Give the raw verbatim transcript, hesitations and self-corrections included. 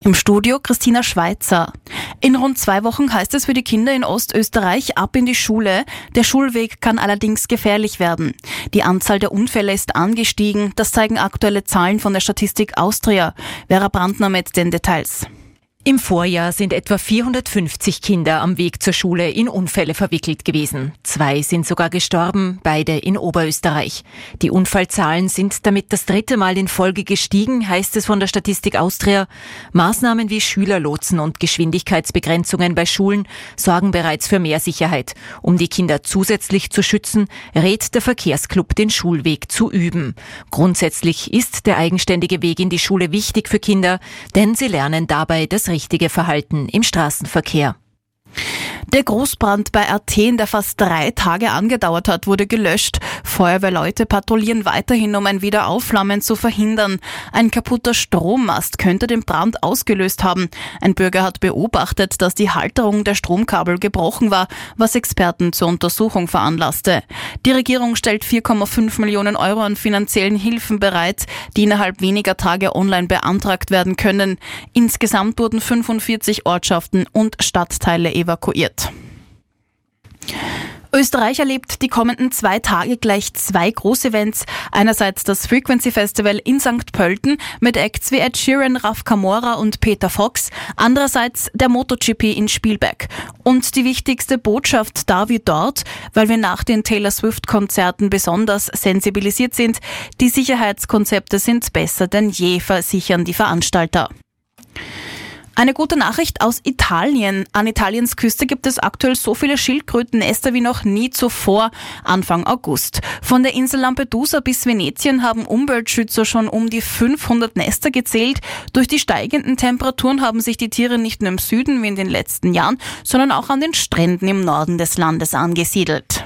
Im Studio Christina Schweizer. In rund zwei Wochen heißt es für die Kinder in Ostösterreich ab in die Schule. Der Schulweg kann allerdings gefährlich werden. Die Anzahl der Unfälle ist angestiegen. Das zeigen aktuelle Zahlen von der Statistik Austria. Vera Brandner mit den Details. Im Vorjahr sind etwa vierhundertfünfzig Kinder am Weg zur Schule in Unfälle verwickelt gewesen. Zwei sind sogar gestorben, beide in Oberösterreich. Die Unfallzahlen sind damit das dritte Mal in Folge gestiegen, heißt es von der Statistik Austria. Maßnahmen wie Schülerlotsen und Geschwindigkeitsbegrenzungen bei Schulen sorgen bereits für mehr Sicherheit. Um die Kinder zusätzlich zu schützen, rät der Verkehrsclub, den Schulweg zu üben. Grundsätzlich ist der eigenständige Weg in die Schule wichtig für Kinder, denn sie lernen dabei das richtige Verhalten im Straßenverkehr. Der Großbrand bei Athen, der fast drei Tage angedauert hat, wurde gelöscht. Feuerwehrleute patrouillieren weiterhin, um ein Wiederaufflammen zu verhindern. Ein kaputter Strommast könnte den Brand ausgelöst haben. Ein Bürger hat beobachtet, dass die Halterung der Stromkabel gebrochen war, was Experten zur Untersuchung veranlasste. Die Regierung stellt vier Komma fünf Millionen Euro an finanziellen Hilfen bereit, die innerhalb weniger Tage online beantragt werden können. Insgesamt wurden fünfundvierzig Ortschaften und Stadtteile evakuiert. Österreich erlebt die kommenden zwei Tage gleich zwei Großevents. Einerseits das Frequency Festival in Sankt Pölten mit Acts wie Ed Sheeran, Raf Camora und Peter Fox. Andererseits der MotoGP in Spielberg. Und die wichtigste Botschaft da wie dort, weil wir nach den Taylor Swift-Konzerten besonders sensibilisiert sind. Die Sicherheitskonzepte sind besser denn je, versichern die Veranstalter. Eine gute Nachricht aus Italien. An Italiens Küste gibt es aktuell so viele Schildkrötennester wie noch nie zuvor, Anfang August. Von der Insel Lampedusa bis Venetien haben Umweltschützer schon um die fünfhundert Nester gezählt. Durch die steigenden Temperaturen haben sich die Tiere nicht nur im Süden wie in den letzten Jahren, sondern auch an den Stränden im Norden des Landes angesiedelt.